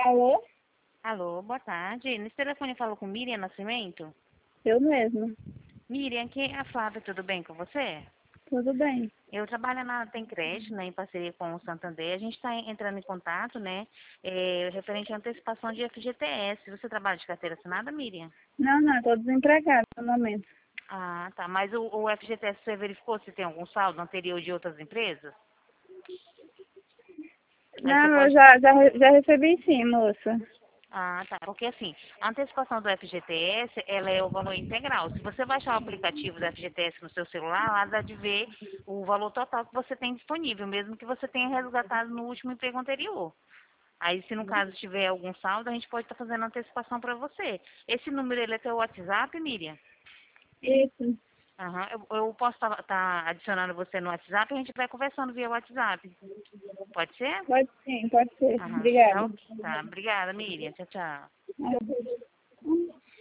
Alô? Alô, boa tarde. Nesse telefone eu falo com Miriam Nascimento. Eu mesma. Miriam, aqui é a Flávia, tudo bem com você? Tudo bem? Eu trabalho na Tem Crédito, né, em parceria com o Santander. A gente está entrando em contato, né, referente à antecipação de FGTS. Você trabalha de carteira assinada, Miriam? Não, estou desempregada no momento. Ah, tá. Mas o FGTS, você verificou se tem algum saldo anterior de outras empresas? Aí você Não, eu pode. já recebi sim, moça. Ah, tá. Porque assim, a antecipação do FGTS, ela é o valor integral. Se você baixar o aplicativo do FGTS no seu celular, lá dá de ver o valor total que você tem disponível, mesmo que você tenha resgatado no último emprego anterior. Aí, se no caso tiver algum saldo, a gente pode estar fazendo antecipação para você. Esse número, ele é teu WhatsApp, Miriam? Isso. Aham. Eu posso estar adicionando você no WhatsApp e a gente vai conversando via WhatsApp. Pode ser? Pode sim, pode ser. Aham. Tá, Obrigada. ok. Tá. Obrigada, Miriam. Tchau, tchau.